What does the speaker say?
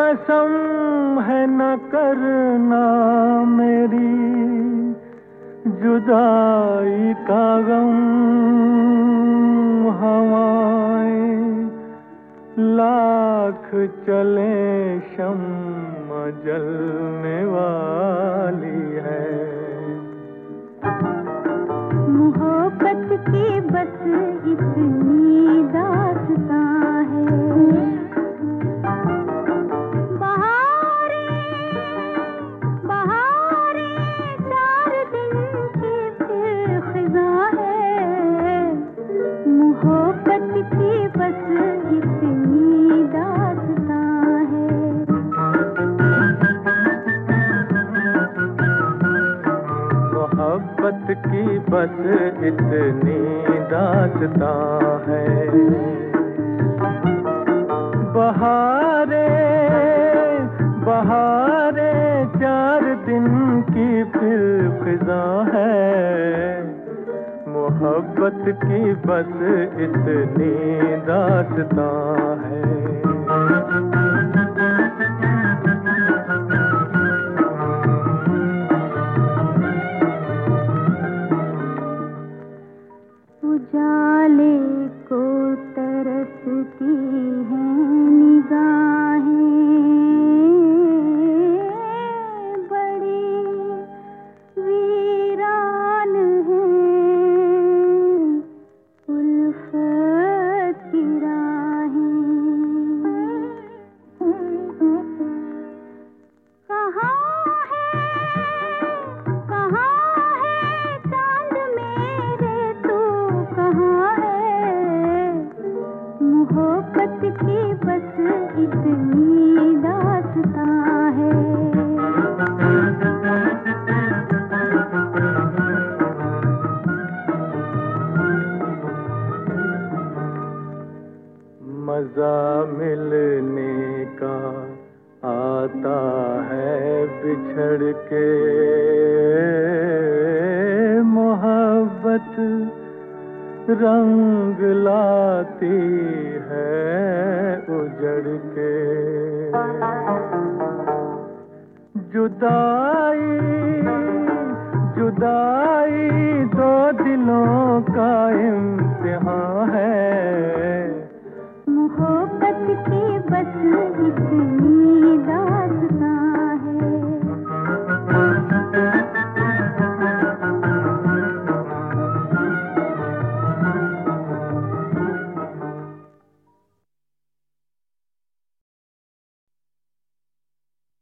कसम है न करना मेरी जुदाई का गम। हवाएं लाख चले शम्मा जलने वाली है। मोहब्बत की बस इतनी दास्तां है। मोहब्बत की बस इतनी दास्तां है। बहारे बहारे 4 दिन की फिर खिज़ा है। मोहब्बत की बस इतनी दास्तां है। उजाले को तरसती हैं निगाहें, बड़ी वीरान हैं उल्फत की राहें। कहाँ मोहब्बत की बस इतनी दास्तां है। मजा मिलने का आता है बिछड़ के। मोहब्बत रंग लाती है उजड़ के। जुदाई जुदाई 2 दिलों का इम्तिहान है। मोहब्बत की बस इतनी